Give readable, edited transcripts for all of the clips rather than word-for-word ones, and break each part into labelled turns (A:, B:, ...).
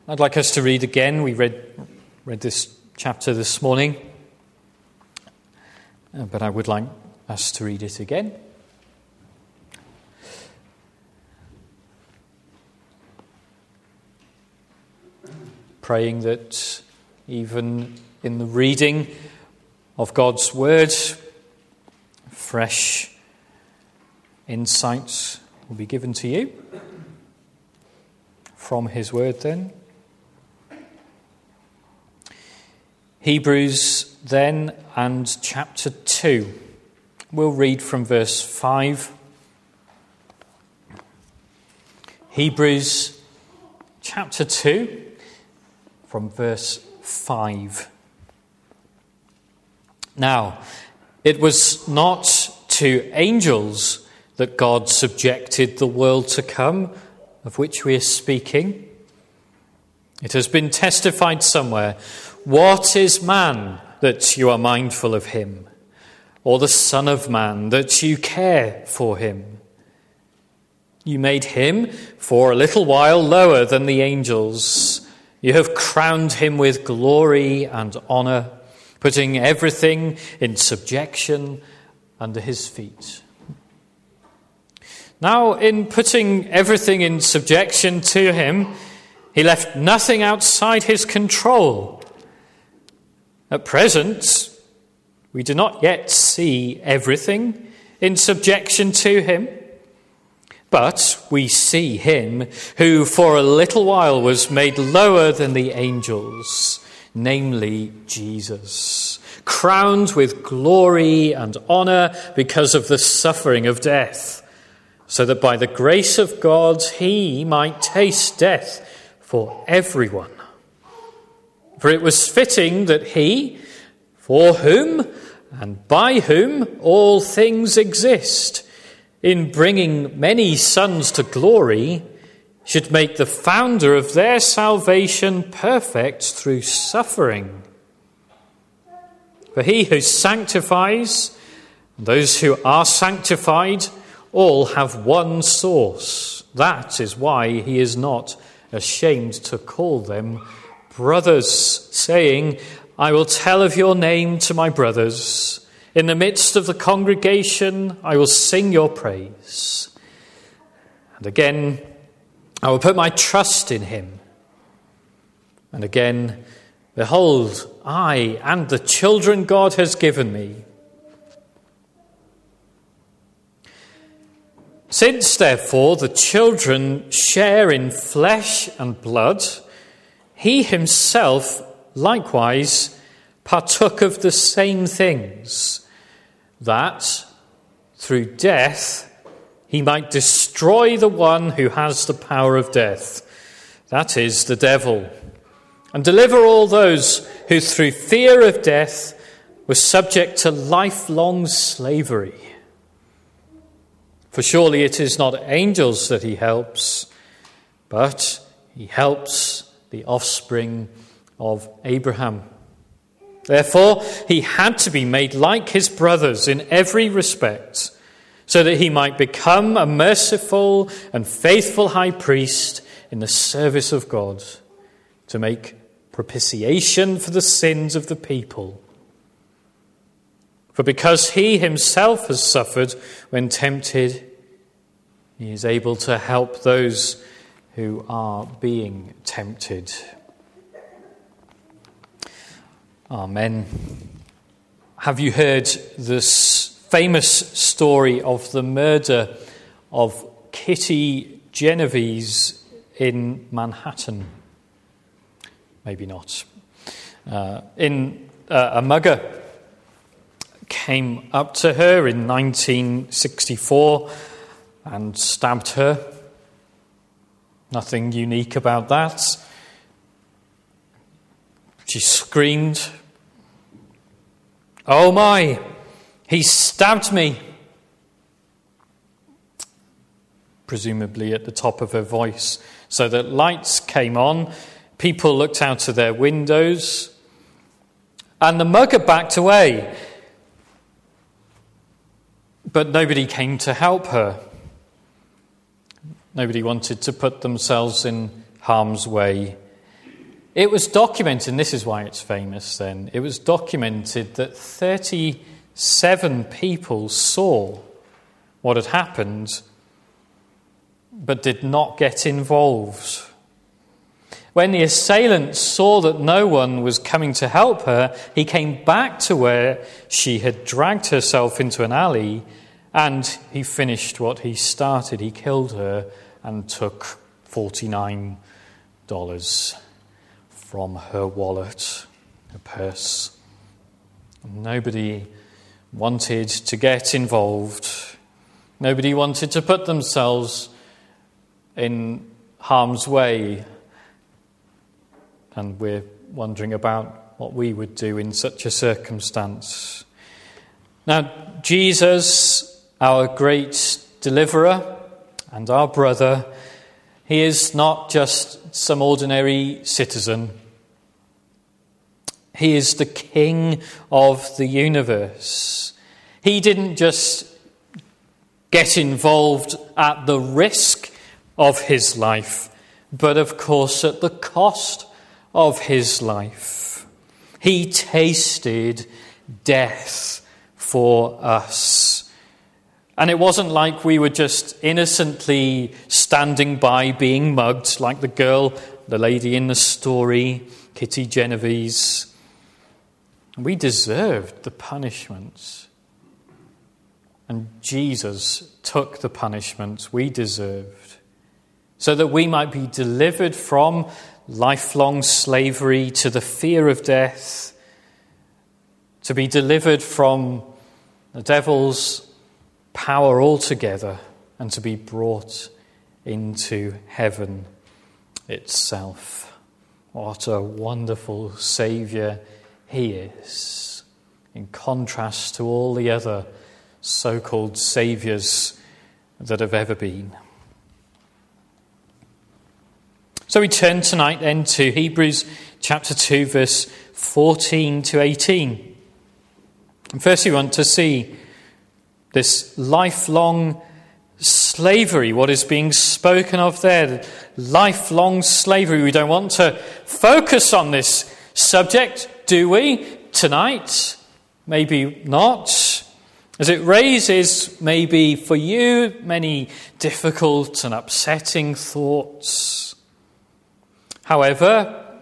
A: I'd like us to read again. We read this chapter this morning, but I would like us to read it again. Praying that even in the reading of God's word, fresh insights will be given to you from his word then. Hebrews then and chapter 2. We'll read from verse 5. Hebrews chapter 2 from verse 5. Now, it was not to angels that God subjected the world to come, of which we are speaking. It has been testified somewhere, "What is man that you are mindful of him, or the Son of Man that you care for him? You made him for a little while lower than the angels. You have crowned him with glory and honor, putting everything in subjection under his feet." Now, in putting everything in subjection to him, he left nothing outside his control. At present, we do not yet see everything in subjection to him, but we see him who for a little while was made lower than the angels, namely Jesus, crowned with glory and honor because of the suffering of death, so that by the grace of God he might taste death for everyone. For it was fitting that he, for whom and by whom all things exist, in bringing many sons to glory, should make the founder of their salvation perfect through suffering. For he who sanctifies, and those who are sanctified, all have one source. That is why he is not ashamed to call them brothers, saying, "I will tell of your name to my brothers. In the midst of the congregation, I will sing your praise." And again, "I will put my trust in him." And again, "Behold, I and the children God has given me." Since, therefore, the children share in flesh and blood, he himself likewise partook of the same things, that through death he might destroy the one who has the power of death, that is, the devil, and deliver all those who through fear of death were subject to lifelong slavery. For surely it is not angels that he helps, but he helps the offspring of Abraham. Therefore, he had to be made like his brothers in every respect, so that he might become a merciful and faithful high priest in the service of God, to make propitiation for the sins of the people. For because he himself has suffered when tempted, he is able to help those who are being tempted. Amen. Have you heard this famous story of the murder of Kitty Genovese in Manhattan? Maybe not. A mugger came up to her in 1964 and stabbed her. Nothing unique about that. She screamed, "Oh my, he stabbed me!" Presumably at the top of her voice, so that lights came on, people looked out of their windows, and the mugger backed away. But nobody came to help her. Nobody wanted to put themselves in harm's way. It was documented, and this is why it's famous then, it was documented that 37 people saw what had happened but did not get involved. When the assailant saw that no one was coming to help her, he came back to where she had dragged herself into an alley, and he finished what he started. He killed her and took $49 from her wallet, her purse. Nobody wanted to get involved. Nobody wanted to put themselves in harm's way. And we're wondering about what we would do in such a circumstance. Now, Jesus, our great deliverer and our brother, he is not just some ordinary citizen. He is the King of the universe. He didn't just get involved at the risk of his life, but of course at the cost of his life. He tasted death for us. And it wasn't like we were just innocently standing by being mugged like the lady in the story, Kitty Genovese. We deserved the punishment. And Jesus took the punishment we deserved so that we might be delivered from lifelong slavery to the fear of death, to be delivered from the devil's power altogether, and to be brought into heaven itself. What a wonderful Saviour he is, in contrast to all the other so-called saviours that have ever been. So we turn tonight then to Hebrews chapter 2, verse 14 to 18. And first we want to see this lifelong slavery, what is being spoken of there, lifelong slavery. We don't want to focus on this subject, do we, tonight? Maybe not. As it raises, maybe for you, many difficult and upsetting thoughts. However,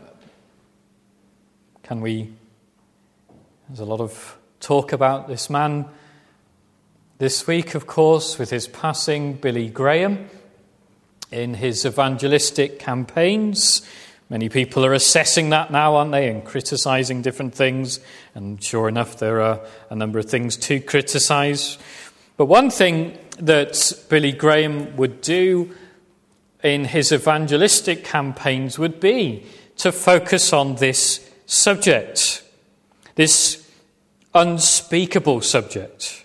A: there's a lot of talk about this man this week, of course, with his passing, Billy Graham, in his evangelistic campaigns. Many people are assessing that now, aren't they, and criticising different things. And sure enough, there are a number of things to criticise. But one thing that Billy Graham would do in his evangelistic campaigns would be to focus on this subject, this unspeakable subject.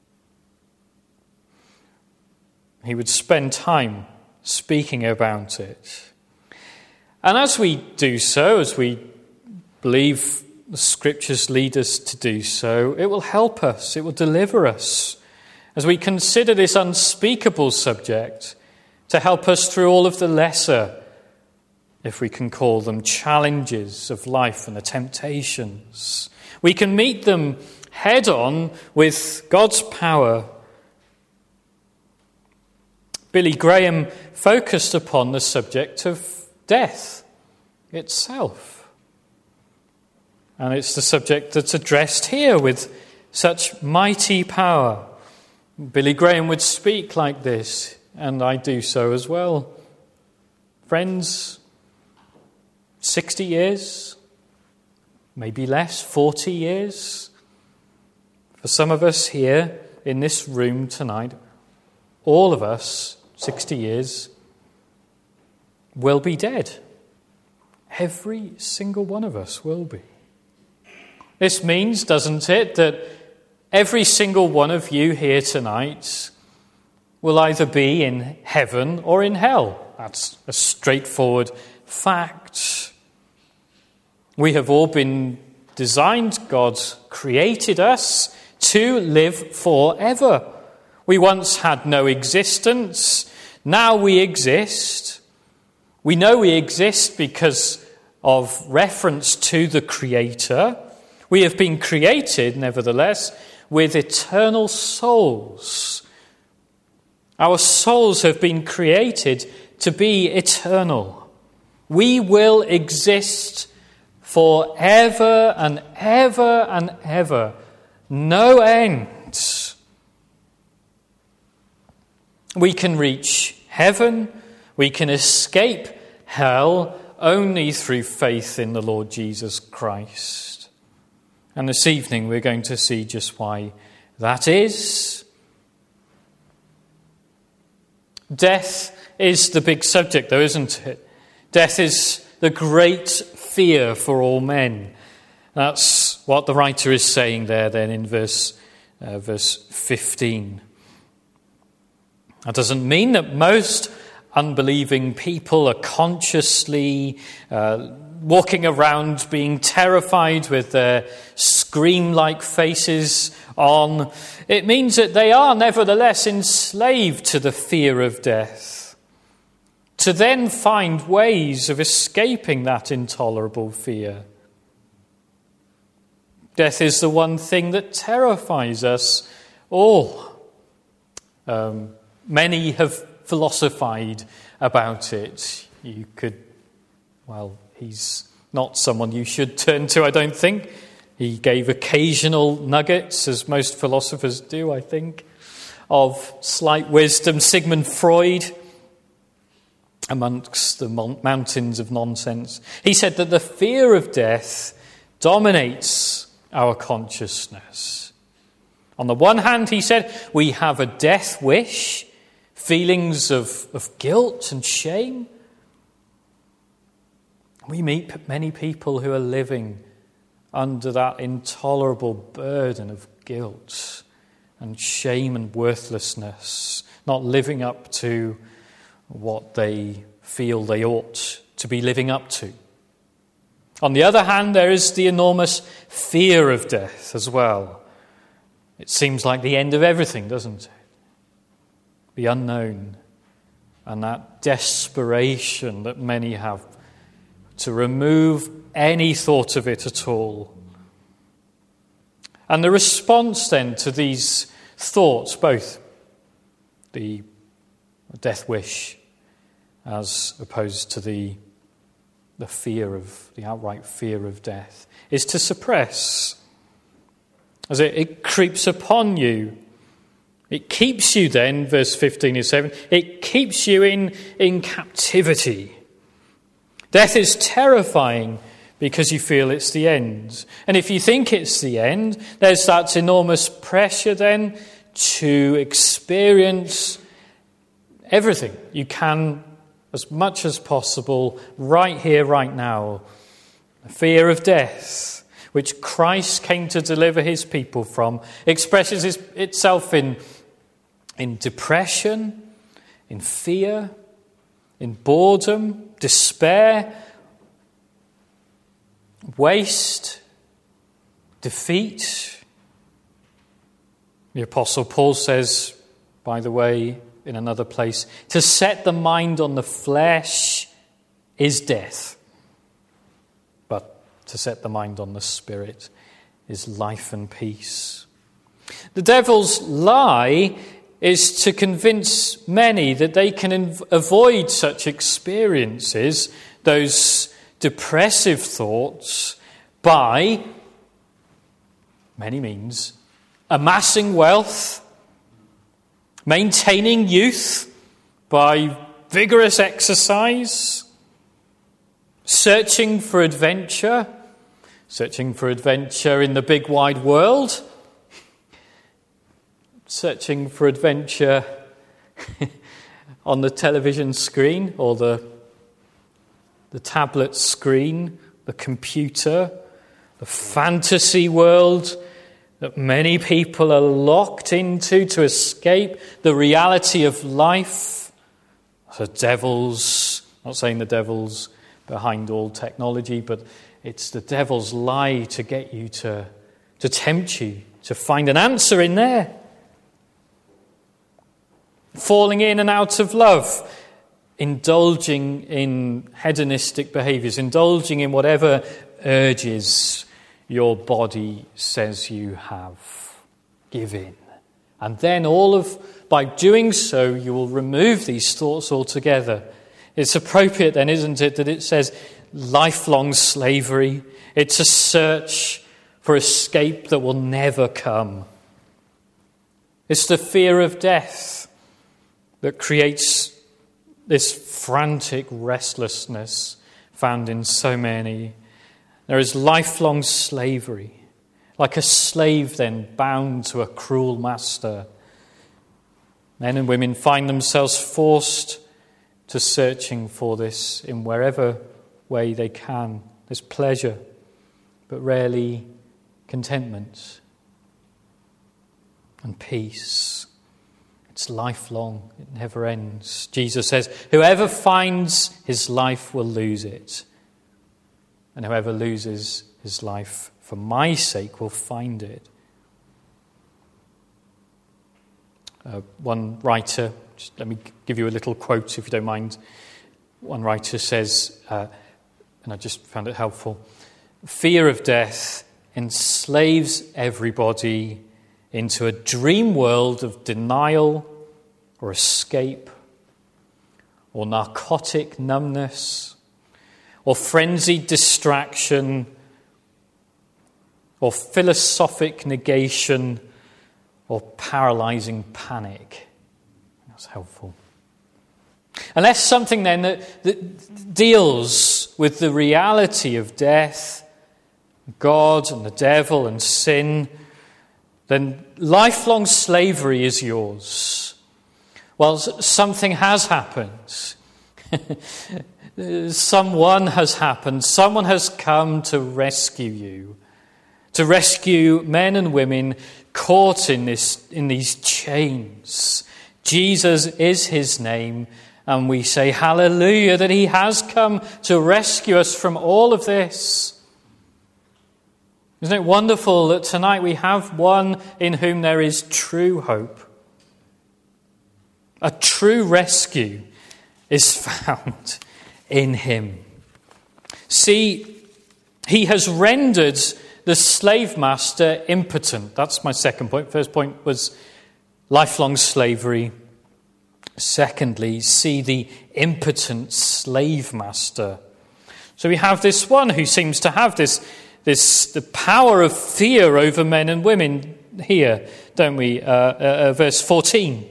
A: He would spend time speaking about it. And as we do so, as we believe the Scriptures lead us to do so, it will help us, it will deliver us, as we consider this unspeakable subject, to help us through all of the lesser, if we can call them, challenges of life and the temptations. We can meet them head on with God's power. Billy Graham focused upon the subject of death itself. And it's the subject that's addressed here with such mighty power. Billy Graham would speak like this, and I do so as well. Friends, 60 years, maybe less, 40 years. For some of us here in this room tonight, all of us, 60 years, will be dead. Every single one of us will be. This means, doesn't it, that every single one of you here tonight will either be in heaven or in hell. That's a straightforward fact. We have all been designed, God created us to live forever. We once had no existence, now we exist. We know we exist because of reference to the Creator. We have been created, nevertheless, with eternal souls. Our souls have been created to be eternal. We will exist forever and ever and ever. No end. We can reach heaven. We can escape hell only through faith in the Lord Jesus Christ. And this evening we're going to see just why that is. Death is the big subject, though, isn't it? Death is the great fear for all men. That's what the writer is saying there then in verse 15. That doesn't mean that most unbelieving people are consciously walking around being terrified with their scream-like faces on. It means that they are nevertheless enslaved to the fear of death, to then find ways of escaping that intolerable fear. Death is the one thing that terrifies us all. Many have philosophized about it. You could, he's not someone you should turn to, I don't think. He gave occasional nuggets, as most philosophers do, I think, of slight wisdom. Sigmund Freud, amongst the mountains of nonsense, he said that the fear of death dominates our consciousness. On the one hand, he said, we have a death wish, feelings of guilt and shame. We meet many people who are living under that intolerable burden of guilt and shame and worthlessness, not living up to what they feel they ought to be living up to. On the other hand, there is the enormous fear of death as well. It seems like the end of everything, doesn't it? The unknown and that desperation that many have to remove any thought of it at all. And the response then to these thoughts, both the death wish as opposed to the outright fear of death, is to suppress. As it creeps upon you. It keeps you then, verse 15 is 7, it keeps you in captivity. Death is terrifying because you feel it's the end. And if you think it's the end, there's that enormous pressure then to experience everything you can as much as possible right here, right now. The fear of death, which Christ came to deliver his people from, expresses itself in depression, in fear, in boredom, despair, waste, defeat. The Apostle Paul says, by the way, in another place, to set the mind on the flesh is death, but to set the mind on the Spirit is life and peace. The devil's lie is to convince many that they can avoid such experiences, those depressive thoughts, by many means: amassing wealth, maintaining youth by vigorous exercise, searching for adventure in the big wide world, searching for adventure on the television screen or the tablet screen, the computer, the fantasy world that many people are locked into to escape the reality of life. The devil's, not saying the devil's behind all technology, but it's the devil's lie to get you to tempt you to find an answer in there. Falling in and out of love, indulging in hedonistic behaviors, indulging in whatever urges your body says you have. Give in. And then by doing so, you will remove these thoughts altogether. It's appropriate then, isn't it, that it says lifelong slavery. It's a search for escape that will never come. It's the fear of death that creates this frantic restlessness found in so many. There is lifelong slavery, like a slave then bound to a cruel master. Men and women find themselves forced to searching for this in wherever way they can. There's pleasure, but rarely contentment and peace. It's lifelong. It never ends. Jesus says, whoever finds his life will lose it. And whoever loses his life for my sake will find it. One writer, just let me give you a little quote if you don't mind. One writer says, and I just found it helpful, fear of death enslaves everybody into a dream world of denial or escape or narcotic numbness or frenzied distraction or philosophic negation or paralyzing panic. That's helpful. Unless something then that deals with the reality of death, God and the devil and sin, then lifelong slavery is yours. Well, something has happened. Someone has happened. Someone has come to rescue you. To rescue men and women caught in these chains. Jesus is his name, and we say hallelujah that he has come to rescue us from all of this. Isn't it wonderful that tonight we have one in whom there is true hope? A true rescue is found in him. See, he has rendered the slave master impotent. That's my second point. First point was lifelong slavery. Secondly, see the impotent slave master. So we have this one who seems to have the power of fear over men and women here, don't we? Verse 14.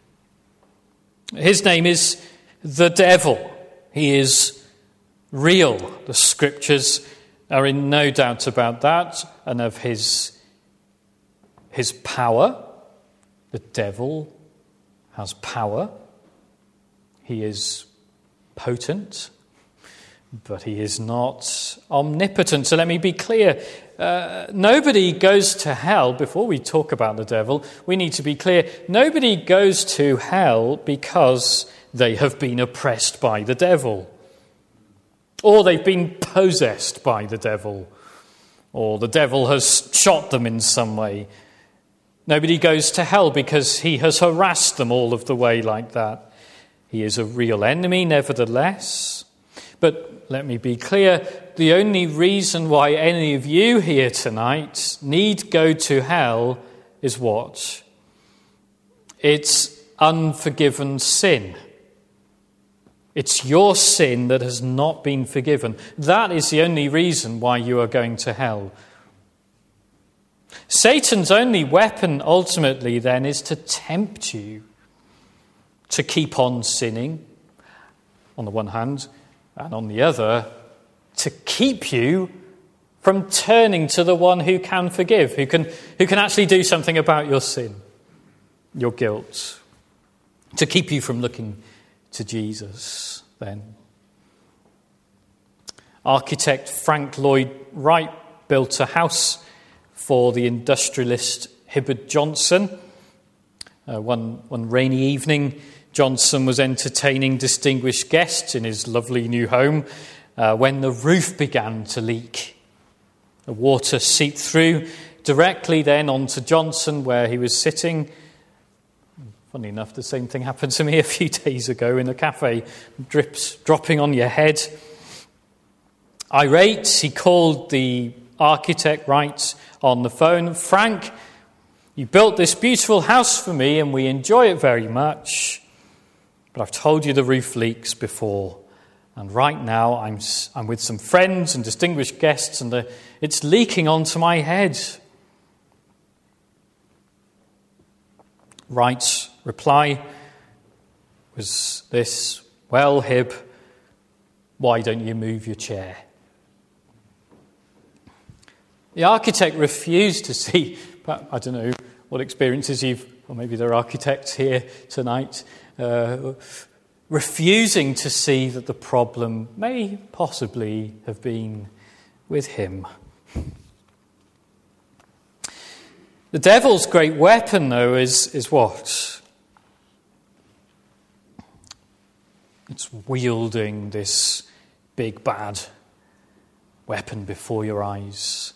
A: His name is the devil. He is real. The scriptures are in no doubt about that and of his power. The devil has power. He is potent, but he is not omnipotent. So let me be clear. Nobody goes to hell. Before we talk about the devil, we need to be clear. Nobody goes to hell because they have been oppressed by the devil, or they've been possessed by the devil, or the devil has shot them in some way. Nobody goes to hell because he has harassed them all of the way like that. He is a real enemy, nevertheless. But let me be clear, the only reason why any of you here tonight need go to hell is what? It's unforgiven sin. It's your sin that has not been forgiven. That is the only reason why you are going to hell. Satan's only weapon ultimately then is to tempt you to keep on sinning, on the one hand, and on the other, to keep you from turning to the one who can forgive, who can actually do something about your sin, your guilt, to keep you from looking to Jesus then. Architect Frank Lloyd Wright built a house for the industrialist Hibbard Johnson. One rainy evening, Johnson was entertaining distinguished guests in his lovely new home when the roof began to leak. The water seeped through directly then onto Johnson where he was sitting. Funnily enough, the same thing happened to me a few days ago in a cafe, drips dropping on your head. Irate, he called the architect right on the phone. Frank, you built this beautiful house for me and we enjoy it very much, but I've told you the roof leaks before, and right now I'm with some friends and distinguished guests and it's leaking onto my head. Wright's reply was this: well, Hib, why don't you move your chair? The architect refused to see, but I don't know what experiences or maybe there are architects here tonight, refusing to see that the problem may possibly have been with him. The devil's great weapon, though, is what? It's wielding this big bad weapon before your eyes.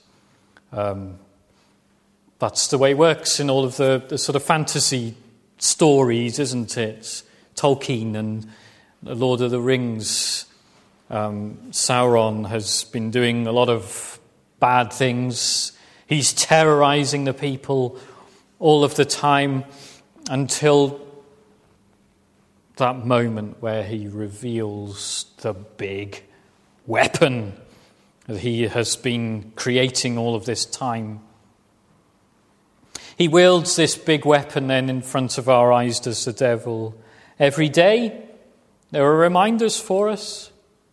A: That's the way it works in all of the sort of fantasy stories, isn't it? Tolkien and The Lord of the Rings. Sauron has been doing a lot of bad things. He's terrorizing the people all of the time until that moment where he reveals the big weapon that he has been creating all of this time. He wields this big weapon then in front of our eyes, does the devil. Every day there are reminders for us.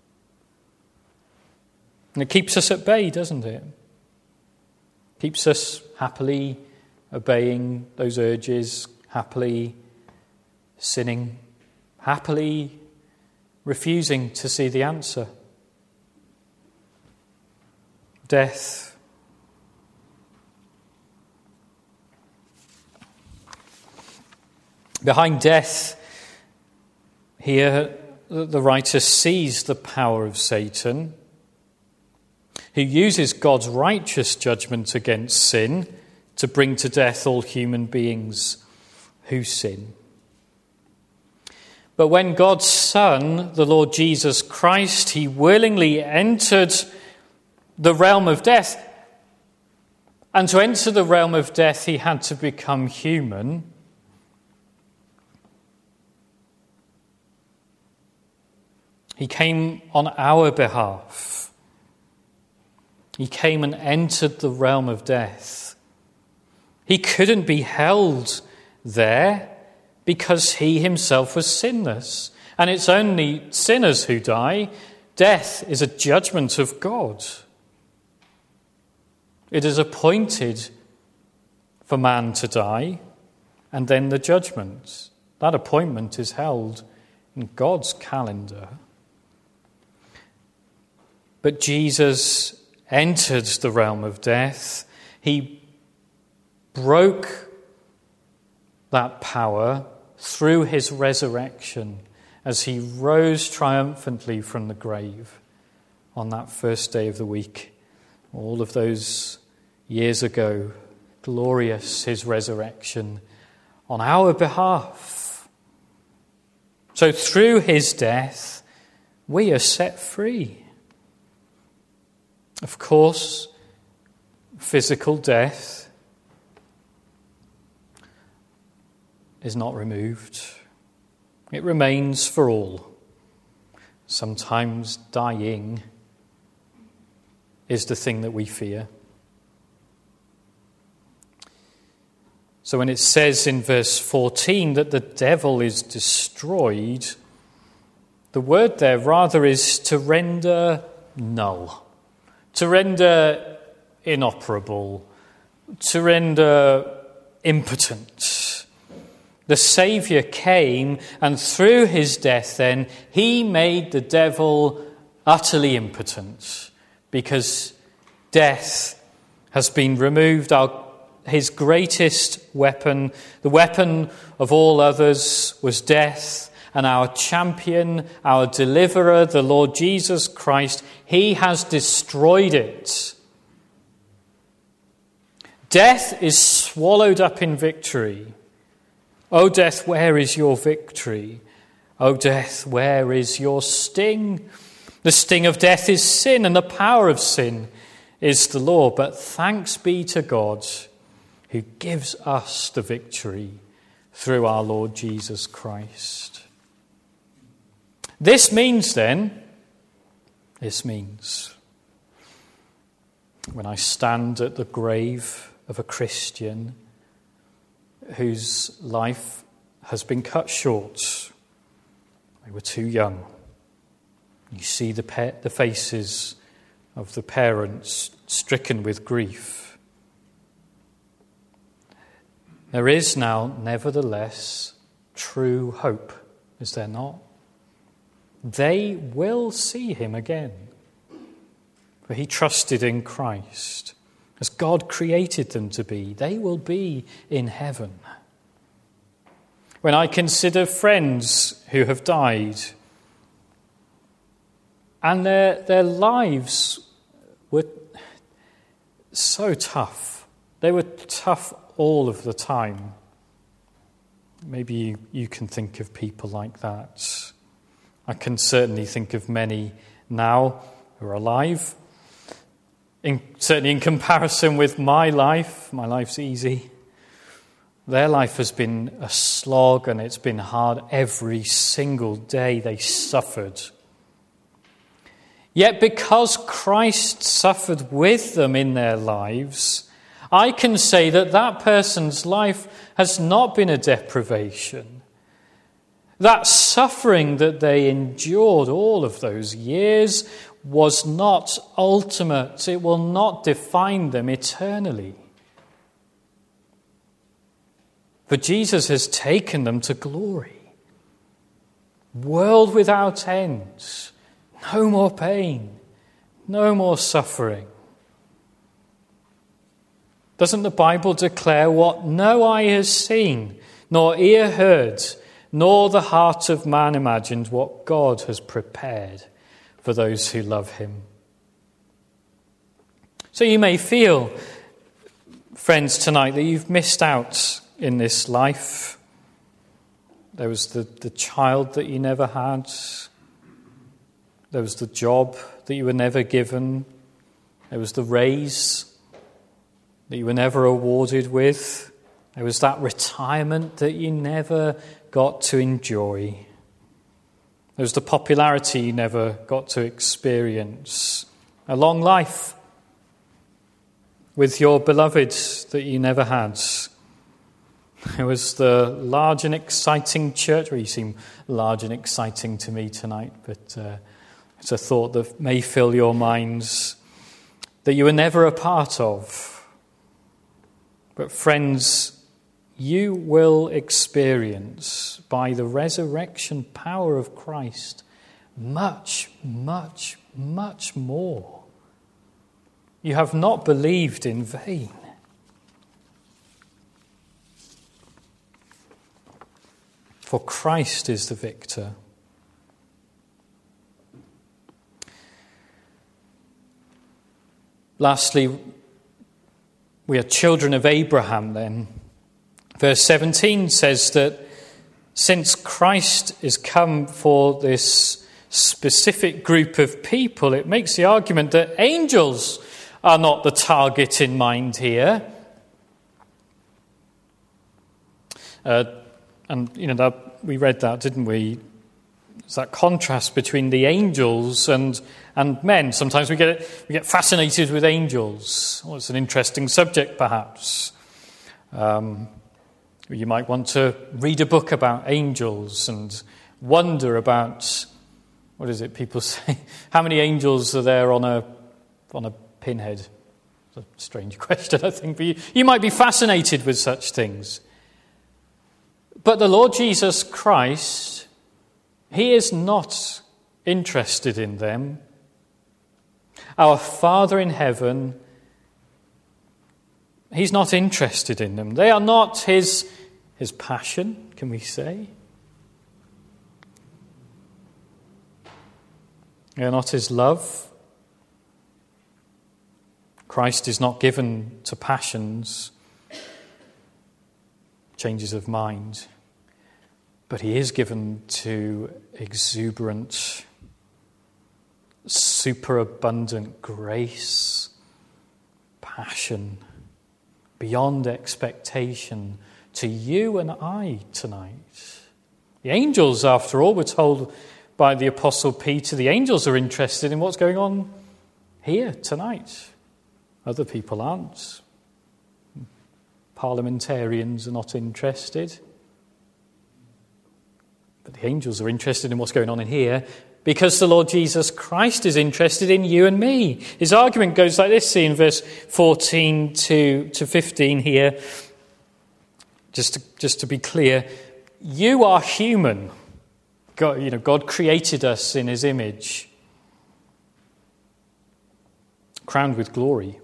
A: And it keeps us at bay, doesn't it? Keeps us happily obeying those urges, happily sinning, happily refusing to see the answer. Death. Behind death, here the writer sees the power of Satan, who uses God's righteous judgment against sin to bring to death all human beings who sin. But when God's Son, the Lord Jesus Christ, he willingly entered the realm of death, and to enter the realm of death he had to become human. He came on our behalf. He came and entered the realm of death. He couldn't be held there because he himself was sinless. And it's only sinners who die. Death is a judgment of God. It is appointed for man to die, and then the judgment. That appointment is held in God's calendar. But Jesus entered the realm of death. He broke that power through his resurrection as he rose triumphantly from the grave on that first day of the week. All of those years ago, glorious his resurrection on our behalf. So through his death, we are set free. Of course, physical death is not removed. It remains for all. Sometimes dying is the thing that we fear. So when it says in verse 14 that the devil is destroyed, the word there rather is to render null, to render inoperable, to render impotent. The Saviour came, and through his death then, he made the devil utterly impotent, because death has been removed. His greatest weapon, the weapon of all others, was death, and our champion, our deliverer, the Lord Jesus Christ, he has destroyed it. Death is swallowed up in victory. O death, where is your victory? O death, where is your sting? The sting of death is sin, and the power of sin is the law. But thanks be to God who gives us the victory through our Lord Jesus Christ. This means when I stand at the grave of a Christian whose life has been cut short, they were too young. You see the faces of the parents stricken with grief. There is now, nevertheless, true hope, is there not? They will see him again, for he trusted in Christ. As God created them to be, they will be in heaven. When I consider friends who have died, and their lives were so tough. They were tough all of the time. Maybe you can think of people like that. I can certainly think of many now who are alive. Certainly in comparison with my life's easy. Their life has been a slog and it's been hard every single day they suffered. Yet because Christ suffered with them in their lives, I can say that that person's life has not been a deprivation. That suffering that they endured all of those years was not ultimate. It will not define them eternally. But Jesus has taken them to glory. World without end. No more pain. No more suffering. Doesn't the Bible declare what no eye has seen, nor ear heard, nor the heart of man imagined, what God has prepared for those who love him? So you may feel, friends, tonight that you've missed out in this life. There was the child that you never had. There was the job that you were never given. There was the raise that you were never awarded with. There was that retirement that you never got to enjoy. There was the popularity you never got to experience. A long life with your beloved that you never had. There was the large and exciting church. Well, you seem large and exciting to me tonight, but it's a thought that may fill your minds that you were never a part of. But friends, you will experience by the resurrection power of Christ much, much, much more. You have not believed in vain. For Christ is the victor. Lastly, we are children of Abraham then. Verse 17 says that since Christ is come for this specific group of people, it makes the argument that angels are not the target in mind here. And we read that, didn't we? It's that contrast between the angels and men. Sometimes we get fascinated with angels. Well, it's an interesting subject, perhaps. You might want to read a book about angels and wonder about, what is it people say? How many angels are there on a pinhead? It's a strange question, I think, but you might be fascinated with such things. But the Lord Jesus Christ, he is not interested in them. Our Father in heaven, he's not interested in them. They are not his passion, can we say? They are not his love. Christ is not given to passions, changes of mind. But he is given to exuberant, superabundant grace, passion, beyond expectation to you and I tonight. The angels, after all, we're told by the Apostle Peter, the angels are interested in what's going on here tonight. Other people aren't. Parliamentarians are not interested. But the angels are interested in what's going on in here because the Lord Jesus Christ is interested in you and me. His argument goes like this, see in verse 14 to 15 here. Just to be clear, you are human. God created us in his image, crowned with glory,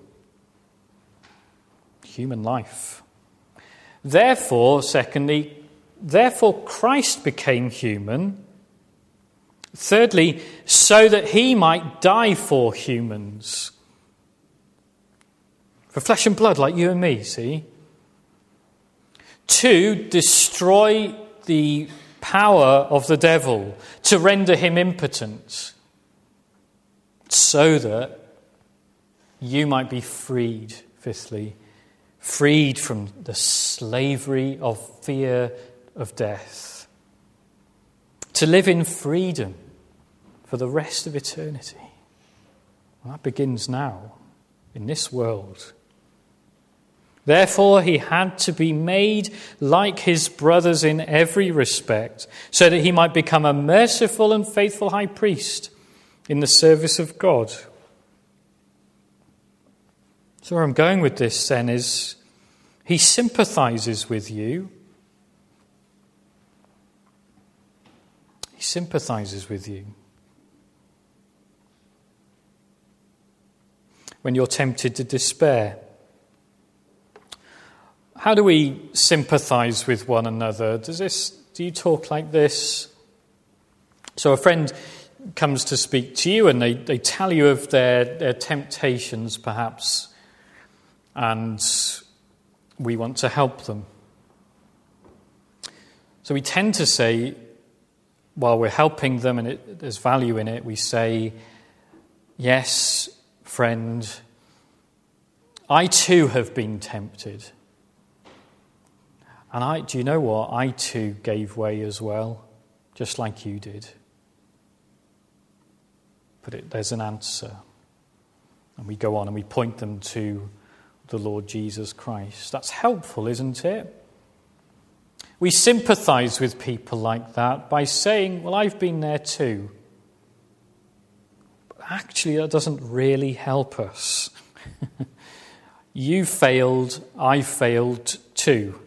A: human life. Therefore, secondly, Christ became human. Thirdly, so that he might die for humans. For flesh and blood like you and me, see? To destroy the power of the devil, to render him impotent, so that you might be freed, fifthly, freed from the slavery of fear of death, to live in freedom for the rest of eternity. And that begins now, in this world. Therefore, he had to be made like his brothers in every respect, so that he might become a merciful and faithful high priest in the service of God. So where I'm going with this then is, he sympathizes with you. He sympathizes with you. When you're tempted to despair. How do we sympathize with one another? Do you talk like this? So a friend comes to speak to you and they tell you of their temptations, perhaps, and we want to help them. So we tend to say, while we're helping them and there's value in it, we say, yes, friend, I too have been tempted. And do you know what? I too gave way as well, just like you did. But there's an answer. And we go on and we point them to the Lord Jesus Christ. That's helpful, isn't it? We sympathize with people like that by saying, well, I've been there too. But actually, that doesn't really help us. You failed, I failed too.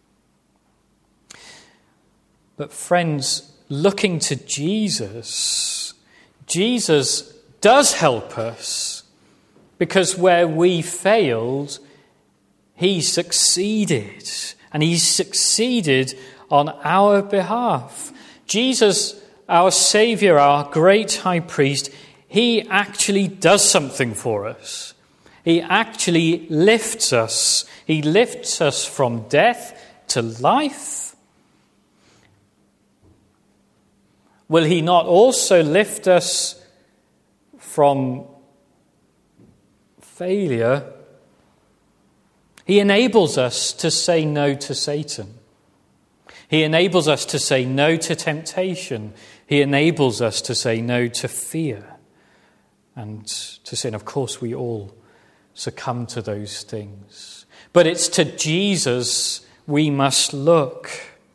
A: But friends, looking to Jesus, Jesus does help us because where we failed, he succeeded. And he succeeded on our behalf. Jesus, our Saviour, our great high priest, he actually does something for us. He actually lifts us. He lifts us from death to life. Will he not also lift us from failure? He enables us to say no to Satan. He enables us to say no to temptation. He enables us to say no to fear and to sin. Of course, we all succumb to those things. But it's to Jesus we must look.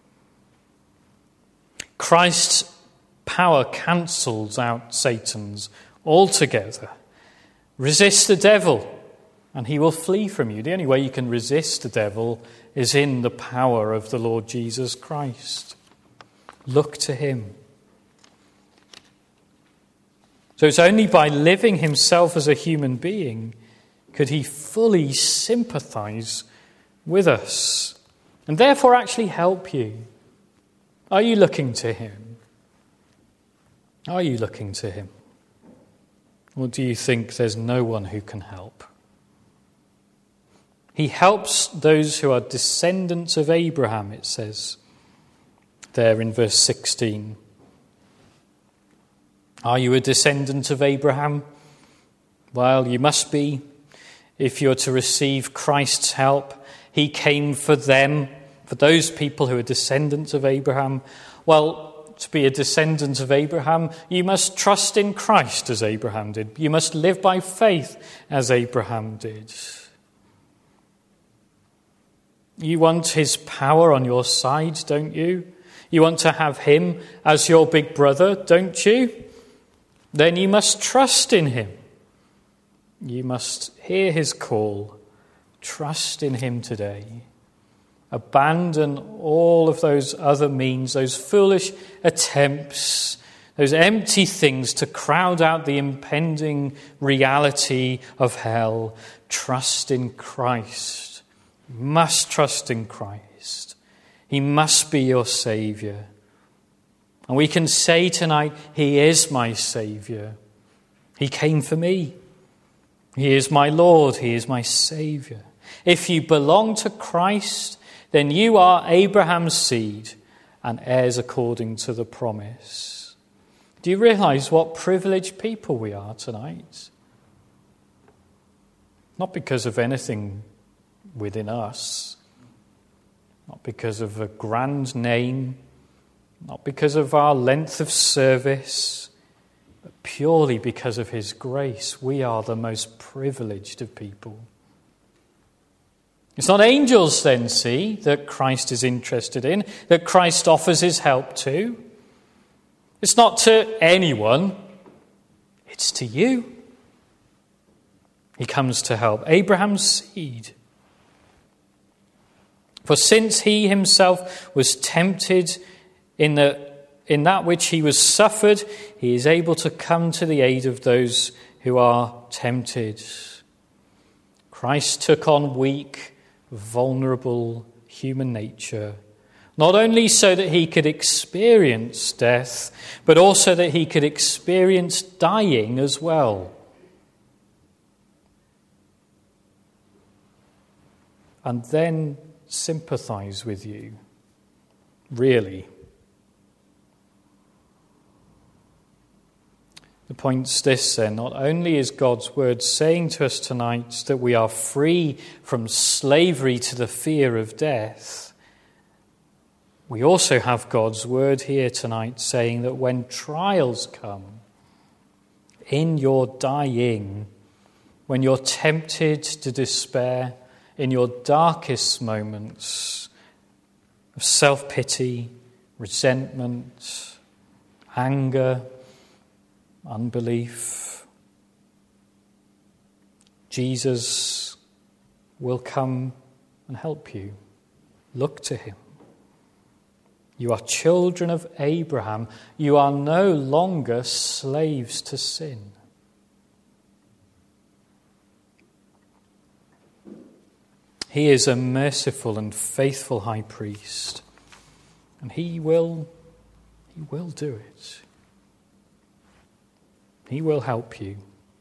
A: Christ's power cancels out Satan's altogether. Resist the devil, and he will flee from you. The only way you can resist the devil is in the power of the Lord Jesus Christ. Look to him. So it's only by living himself as a human being could he fully sympathize with us and therefore actually help you. Are you looking to him? Are you looking to him? Or do you think there's no one who can help? He helps those who are descendants of Abraham, it says. there in verse 16. Are you a descendant of Abraham? Well, you must be. If you're to receive Christ's help, he came for them, for those people who are descendants of Abraham. Well, to be a descendant of Abraham, you must trust in Christ as Abraham did. You must live by faith as Abraham did. You want his power on your side, don't you? You want to have him as your big brother, don't you? Then you must trust in him. You must hear his call. Trust in him today. Abandon all of those other means, those foolish attempts, those empty things to crowd out the impending reality of hell. Trust in Christ. You must trust in Christ. He must be your Saviour. And we can say tonight, he is my Saviour. He came for me. He is my Lord. He is my Saviour. If you belong to Christ, then you are Abraham's seed and heirs according to the promise. Do you realize what privileged people we are tonight? Not because of anything within us, not because of a grand name, not because of our length of service, but purely because of his grace. We are the most privileged of people. It's not angels then, see, that Christ is interested in, that Christ offers his help to. It's not to anyone, it's to you. He comes to help Abraham's seed. For since he himself was tempted in that which he was suffered, he is able to come to the aid of those who are tempted. Christ took on weak, vulnerable human nature, not only so that he could experience death, but also that he could experience dying as well. And then sympathize with you, really. The point's this then, not only is God's word saying to us tonight that we are free from slavery to the fear of death, we also have God's word here tonight saying that when trials come, in your dying, when you're tempted to despair, in your darkest moments of self-pity, resentment, anger, unbelief, Jesus will come and help you. Look to him. You are children of Abraham. You are no longer slaves to sin. He is a merciful and faithful high priest, and he will do it. He will help you.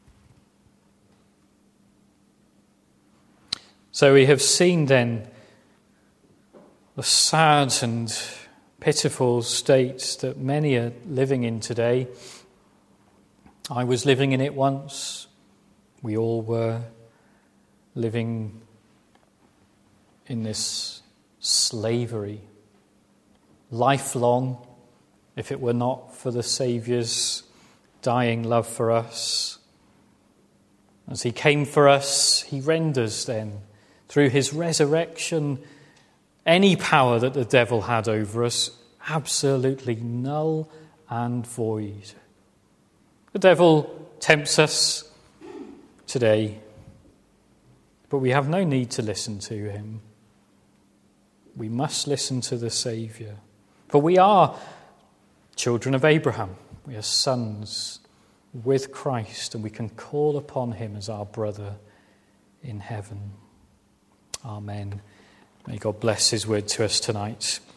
A: So we have seen then the sad and pitiful state that many are living in today. I was living in it once. We all were living in this slavery, lifelong, if it were not for the Saviour's dying love for us. As he came for us, he renders then, through his resurrection, any power that the devil had over us absolutely null and void. The devil tempts us today, but we have no need to listen to him. We must listen to the Saviour. For we are children of Abraham. We are sons with Christ, and we can call upon him as our brother in heaven. Amen. May God bless his word to us tonight.